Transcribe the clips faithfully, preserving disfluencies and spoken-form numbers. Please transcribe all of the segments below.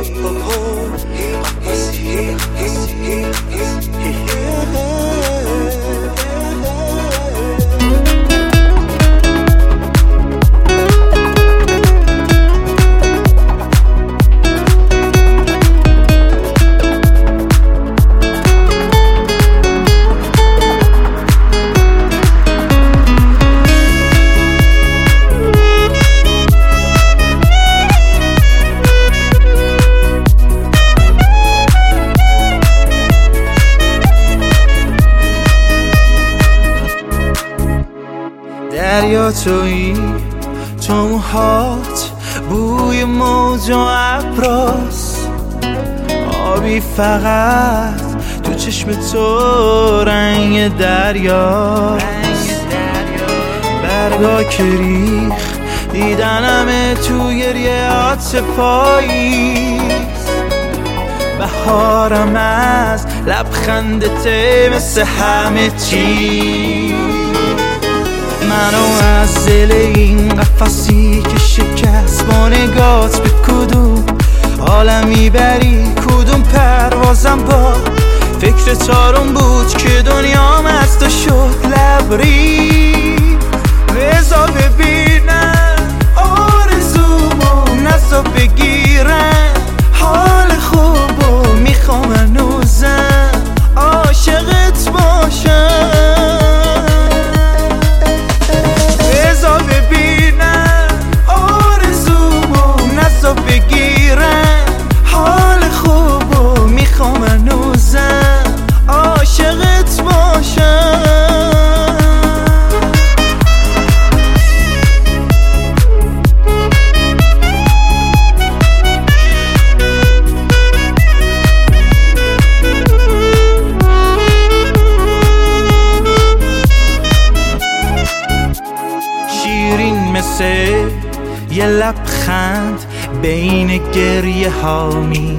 دریا تویی، تو موهات بوی موج و ابراست، آبی فقط تو چشم تو رنگ دریاست. برگا که ریخ دیدنمه تو گریهات پاییست، بهارم از لبخندته مثل همه چیز. منو از دل این قفسی که شکست با نگات به کدوم عالم میبری، کدوم پروازم با فکر تارون بود که دنیام از تو شد لبریز. بذار ببینم آرزومو، نذار بگیرم حال خوبو، میخوام هنوزم عاشقت باشم. بگیرم حال خوبو، میخوام هنوزم عاشقت باشم. شیرین مثل یه لبخند بین گریه ها می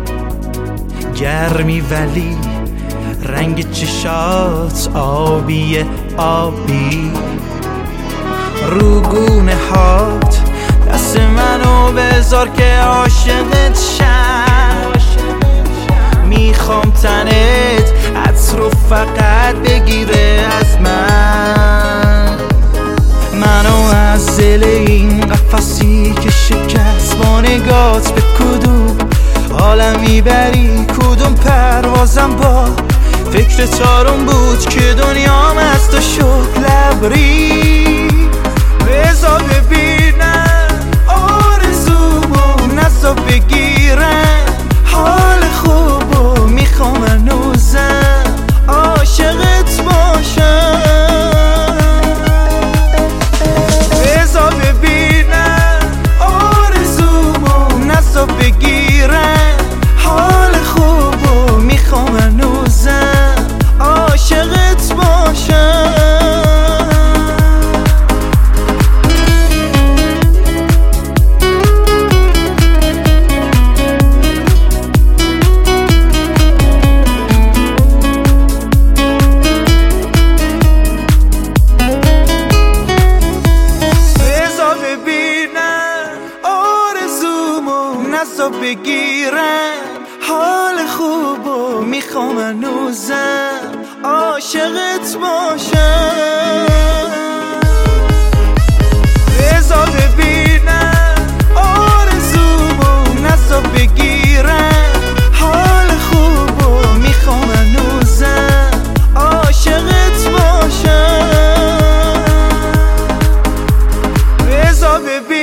گرمی، ولی رنگ چشات آبی آبی. روگونه هات دست منو بذار که عاشقت شم، میخوام تنت عطر رو فقط بگیره از من. منو از دل این قفسی که شکست با نگات به کدوم عالم میبری، کدوم پروازم با فکر تارون بود که دنیام از تو شد لبریز. بذار ببینم آرزومو، نذار بگیرم حال خوبو، میخوام هنوزم عاشقت باشم. بگیرم حال خوبو، میخوام هنوزم عاشقت باشم. بذار ببینم آرزومو، نذار بگیرم حال خوبو، میخوام هنوزم عاشقت باشم. بذار ببینم آرزومو، نذار بگیرم حال خوبو، میخوام هنوزم عاشقت باشم. بذار ببینم